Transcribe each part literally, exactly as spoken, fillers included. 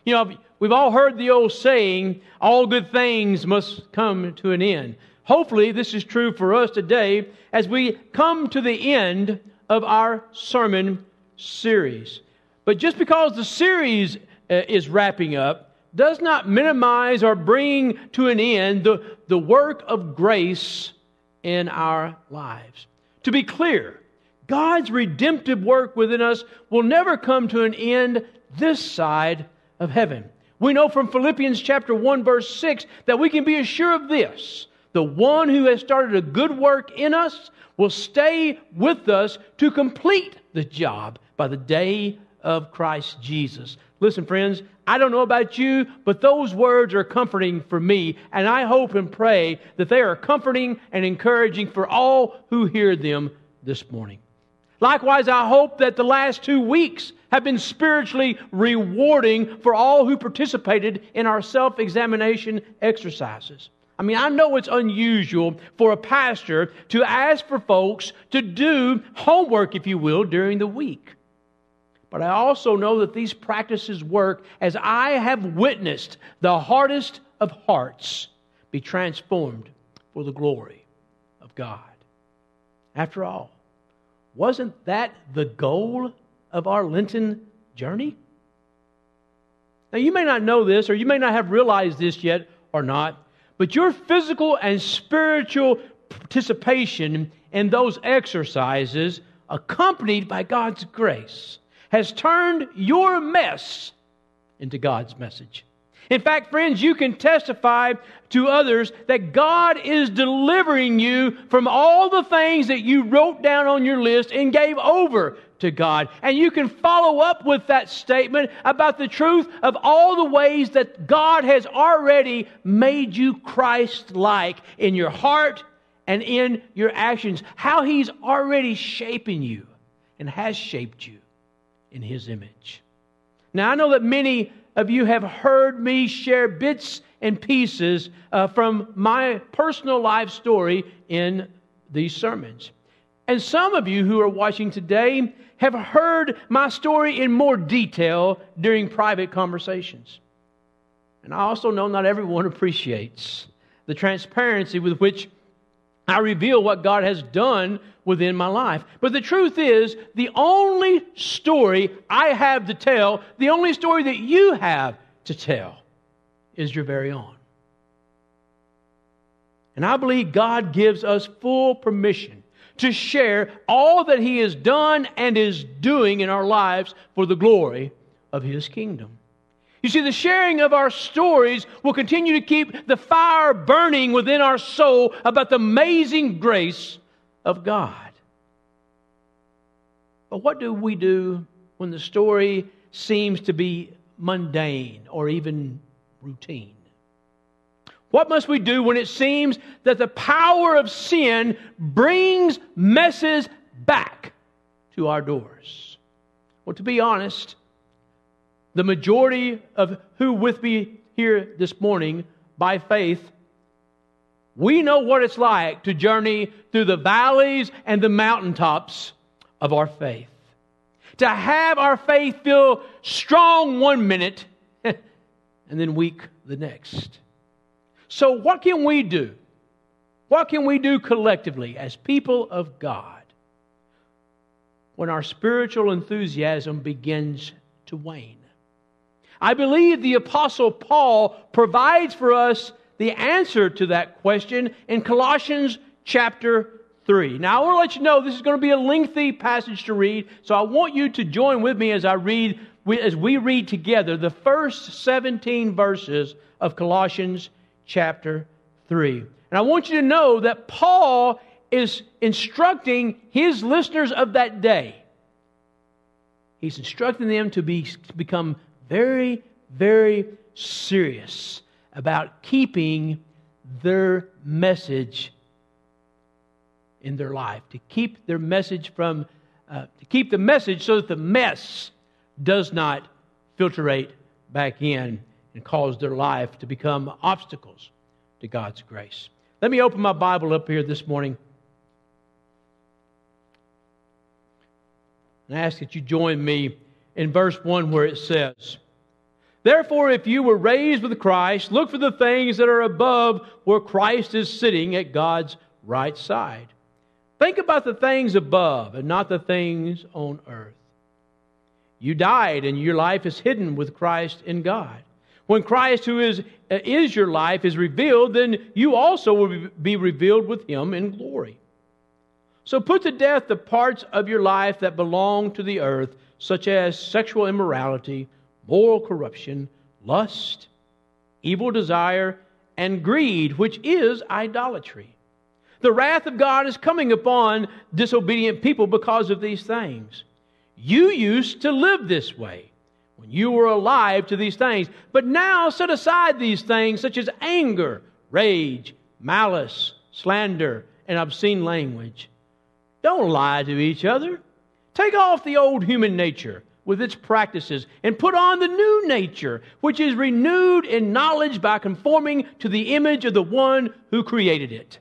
You know, we've all heard the old saying, all good things must come to an end. Hopefully, this is true for us today as we come to the end of our sermon series. But just because the series uh, is wrapping up does not minimize or bring to an end the, the work of grace in our lives. To be clear, God's redemptive work within us will never come to an end this side of heaven. We know from Philippians chapter one, verse six, that we can be assured of this. The one who has started a good work in us will stay with us to complete the job by the day of Christ Jesus. Listen, friends, I don't know about you, but those words are comforting for me, and I hope and pray that they are comforting and encouraging for all who hear them this morning. Likewise, I hope that the last two weeks have been spiritually rewarding for all who participated in our self-examination exercises. I mean, I know it's unusual for a pastor to ask for folks to do homework, if you will, during the week. But I also know that these practices work as I have witnessed the hardest of hearts be transformed for the glory of God. After all, wasn't that the goal of our Lenten journey? Now, you may not know this, or you may not have realized this yet or not, but your physical and spiritual participation in those exercises, accompanied by God's grace, has turned your mess into God's message. In fact, friends, you can testify to others that God is delivering you from all the things that you wrote down on your list and gave over to God. And you can follow up with that statement about the truth of all the ways that God has already made you Christ-like in your heart and in your actions. How He's already shaping you and has shaped you in His image. Now, I know that many of you have heard me share bits and pieces uh, from my personal life story in these sermons. And some of you who are watching today have heard my story in more detail during private conversations. And I also know not everyone appreciates the transparency with which I reveal what God has done within my life. But the truth is, the only story I have to tell, the only story that you have to tell, is your very own. And I believe God gives us full permission to share all that He has done and is doing in our lives for the glory of His kingdom. You see, the sharing of our stories will continue to keep the fire burning within our soul about the amazing grace of God. But what do we do when the story seems to be mundane or even routine? What must we do when it seems that the power of sin brings messes back to our doors? Well, to be honest, the majority of who with me here this morning by faith, we know what it's like to journey through the valleys and the mountaintops of our faith. To have our faith feel strong one minute and then weak the next. So what can we do? What can we do collectively as people of God when our spiritual enthusiasm begins to wane? I believe the Apostle Paul provides for us the answer to that question in Colossians chapter three. Now, I want to let you know this is going to be a lengthy passage to read, so I want you to join with me as I read, as we read together the first seventeen verses of Colossians chapter three. And I want you to know that Paul is instructing his listeners of that day. He's instructing them to be to become very, very serious about keeping their message in their life, to keep their message from, uh, to keep the message so that the mess does not filtrate back in and cause their life to become obstacles to God's grace. Let me open my Bible up here this morning and ask that you join me in verse one where it says, Therefore, if you were raised with Christ, look for the things that are above, where Christ is sitting at God's right side. Think about the things above and not the things on earth. You died, and your life is hidden with Christ in God. When Christ, who is, is your life, is revealed, then you also will be revealed with Him in glory. So put to death the parts of your life that belong to the earth, such as sexual immorality, moral corruption, lust, evil desire, and greed, which is idolatry. The wrath of God is coming upon disobedient people because of these things. You used to live this way when you were alive to these things, but now set aside these things such as anger, rage, malice, slander, and obscene language. Don't lie to each other. Take off the old human nature with its practices and put on the new nature, which is renewed in knowledge by conforming to the image of the one who created it.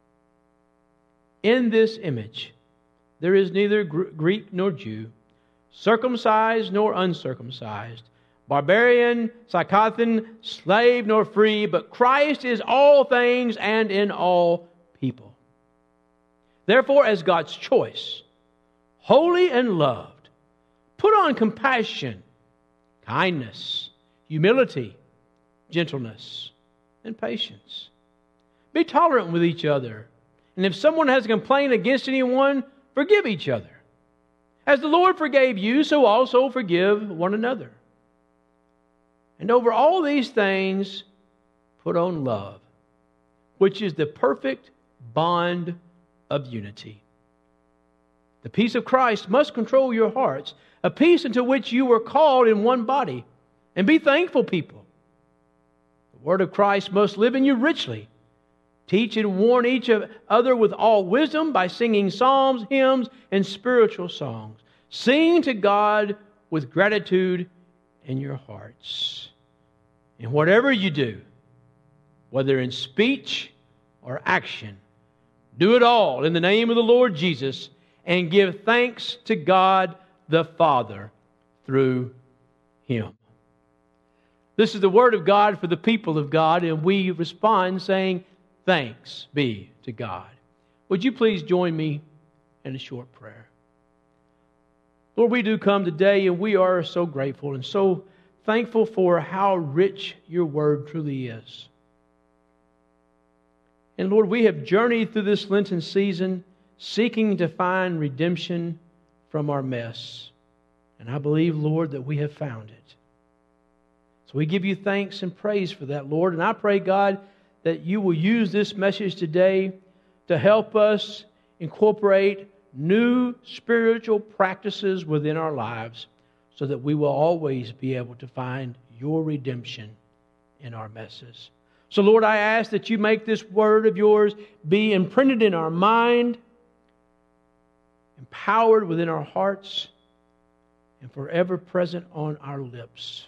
In this image, there is neither Greek nor Jew, circumcised nor uncircumcised, barbarian, Scythian, slave nor free, but Christ is all things and in all people. Therefore, as God's choice, holy and loved, put on compassion, kindness, humility, gentleness, and patience. Be tolerant with each other. And if someone has a complaint against anyone, forgive each other. As the Lord forgave you, so also forgive one another. And over all these things, put on love, which is the perfect bond of unity. The peace of Christ must control your hearts, a peace into which you were called in one body. And be thankful, people. The word of Christ must live in you richly. Teach and warn each other with all wisdom by singing psalms, hymns, and spiritual songs. Sing to God with gratitude in your hearts. And whatever you do, whether in speech or action, do it all in the name of the Lord Jesus, and give thanks to God the Father through Him. This is the word of God for the people of God, and we respond saying, thanks be to God. Would you please join me in a short prayer? Lord, we do come today, and we are so grateful and so thankful for how rich your word truly is. And Lord, we have journeyed through this Lenten season seeking to find redemption from our mess. And I believe, Lord, that we have found it. So we give you thanks and praise for that, Lord. And I pray, God, that you will use this message today to help us incorporate new spiritual practices within our lives so that we will always be able to find your redemption in our messes. So, Lord, I ask that you make this word of yours be imprinted in our mind, empowered within our hearts, and forever present on our lips,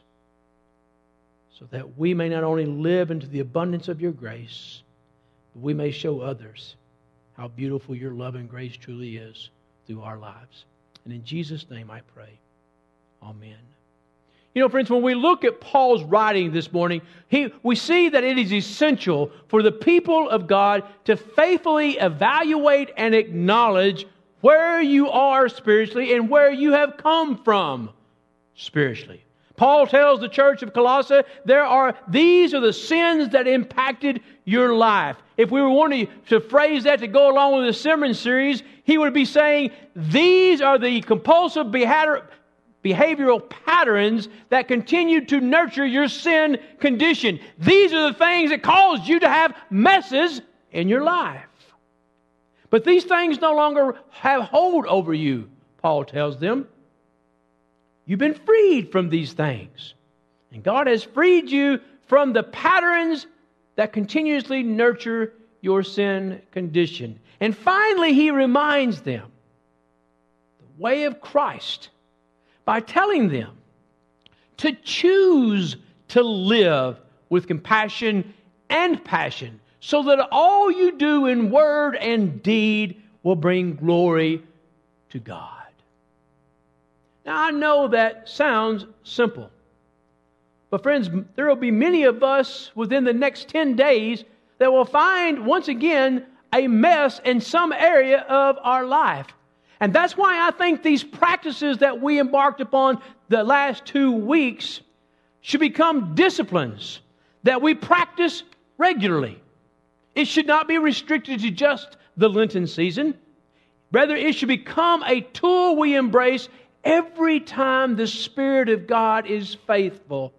so that we may not only live into the abundance of your grace, but we may show others how beautiful your love and grace truly is through our lives. And in Jesus' name I pray. Amen. You know, friends, when we look at Paul's writing this morning, he, we see that it is essential for the people of God to faithfully evaluate and acknowledge where you are spiritually and where you have come from spiritually. Paul tells the church of Colossae, there are, these are the sins that impacted your life. If we were wanting to phrase that to go along with the sermon series, he would be saying, these are the compulsive behavior, behavioral patterns that continue to nurture your sin condition. These are the things that caused you to have messes in your life. But these things no longer have hold over you, Paul tells them. You've been freed from these things. And God has freed you from the patterns that continuously nurture your sin condition. And finally, he reminds them the way of Christ by telling them to choose to live with compassion and passion, so that all you do in word and deed will bring glory to God. Now, I know that sounds simple, But friends, there will be many of us within the next ten days that will find, once again, a mess in some area of our life. And that's why I think these practices that we embarked upon the last two weeks should become disciplines that we practice regularly. It should not be restricted to just the Lenten season. Rather, it should become a tool we embrace every time the Spirit of God is faithful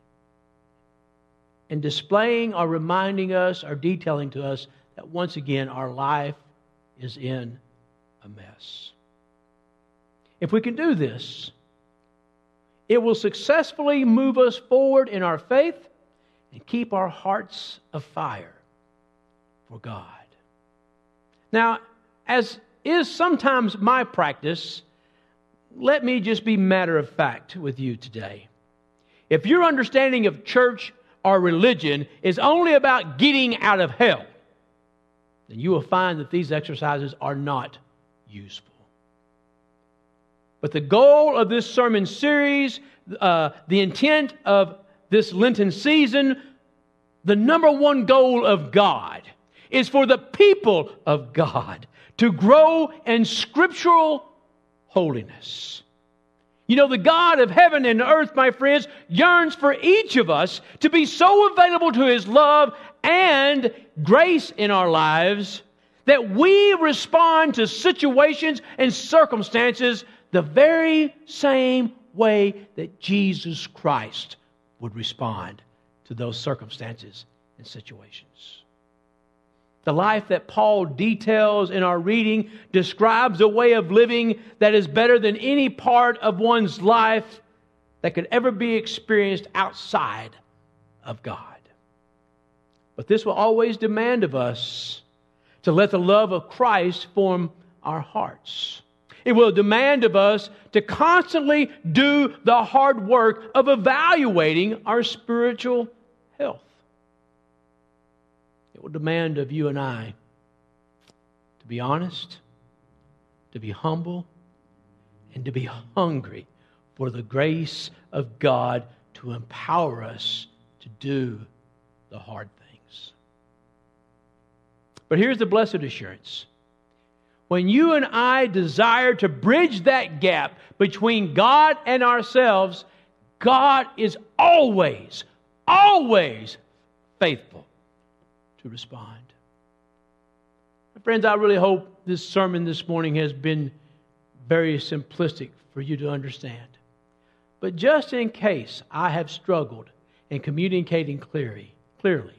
in displaying or reminding us or detailing to us that once again our life is in a mess. If we can do this, it will successfully move us forward in our faith and keep our hearts afire for God. Now, as is sometimes my practice, let me just be matter of fact with you today. If your understanding of church or religion is only about getting out of hell, then you will find that these exercises are not useful. But the goal of this sermon series, uh, the intent of this Lenten season, the number one goal of God is for the people of God to grow in scriptural holiness. You know, the God of heaven and earth, my friends, yearns for each of us to be so available to His love and grace in our lives that we respond to situations and circumstances the very same way that Jesus Christ would respond to those circumstances and situations. The life that Paul details in our reading describes a way of living that is better than any part of one's life that could ever be experienced outside of God. But this will always demand of us to let the love of Christ form our hearts. It will demand of us to constantly do the hard work of evaluating our spiritual health. It will demand of you and I to be honest, to be humble, and to be hungry for the grace of God to empower us to do the hard things. But here's the blessed assurance. When you and I desire to bridge that gap between God and ourselves, God is always, always faithful to respond. Friends, I really hope this sermon this morning has been very simplistic for you to understand. But just in case I have struggled in communicating clearly, clearly,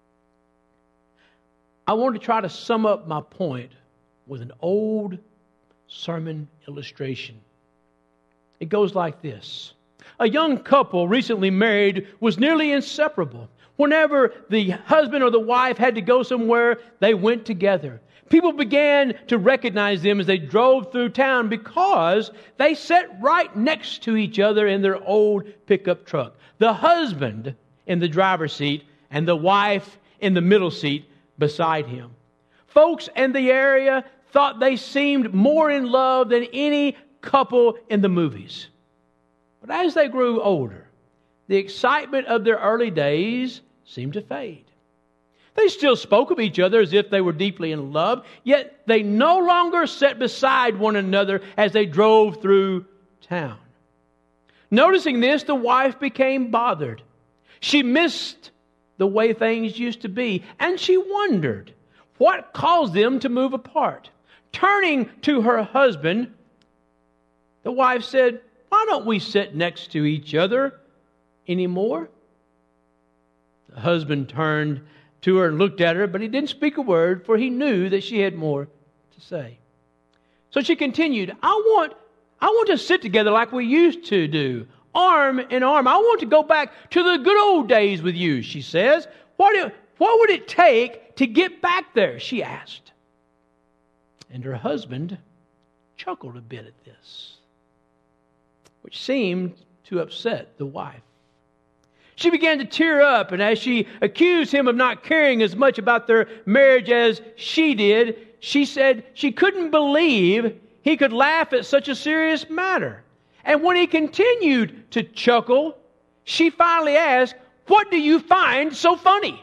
I want to try to sum up my point with an old sermon illustration. It goes like this. A young couple recently married was nearly inseparable. Whenever the husband or the wife had to go somewhere, they went together. People began to recognize them as they drove through town because they sat right next to each other in their old pickup truck. The husband in the driver's seat and the wife in the middle seat beside him. Folks in the area thought they seemed more in love than any couple in the movies. But as they grew older, the excitement of their early days seemed to fade. They still spoke of each other as if they were deeply in love, yet they no longer sat beside one another as they drove through town. Noticing this, the wife became bothered. She missed the way things used to be, and she wondered what caused them to move apart. Turning to her husband, the wife said, "Why don't we sit next to each other anymore?" The husband turned to her and looked at her, but he didn't speak a word, for he knew that she had more to say. So she continued, I want, I want to sit together like we used to do, arm in arm. I want to go back to the good old days with you, she says. What, do, what would it take to get back there, she asked. And her husband chuckled a bit at this, which seemed to upset the wife. She began to tear up, and as she accused him of not caring as much about their marriage as she did, she said she couldn't believe he could laugh at such a serious matter. And when he continued to chuckle, she finally asked, "What do you find so funny?"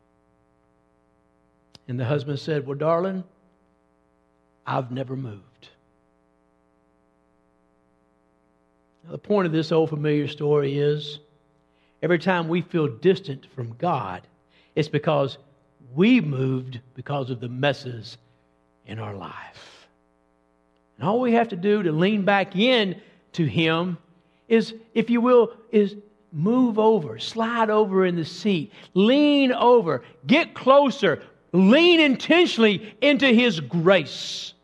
And the husband said, "Well, darling, I've never moved." Now, the point of this old familiar story is, every time we feel distant from God, it's because we moved because of the messes in our life. And all we have to do to lean back in to Him is, if you will, is move over, slide over in the seat, lean over, get closer, lean intentionally into His grace.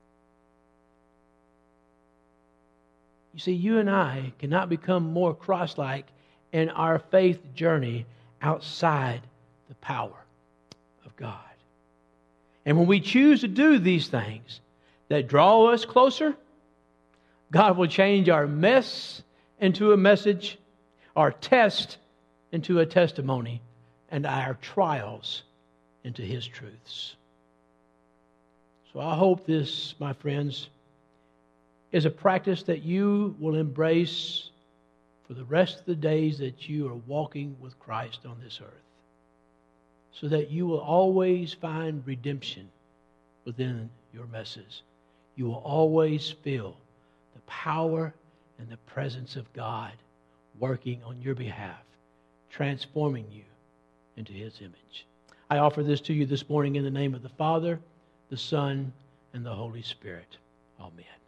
You see, you and I cannot become more Christ-like in our faith journey outside the power of God. And when we choose to do these things that draw us closer, God will change our mess into a message, our test into a testimony, and our trials into His truths. So I hope this, my friends, is a practice that you will embrace for the rest of the days that you are walking with Christ on this earth, so that you will always find redemption within your messes. You will always feel the power and the presence of God working on your behalf, transforming you into His image. I offer this to you this morning in the name of the Father, the Son, and the Holy Spirit. Amen.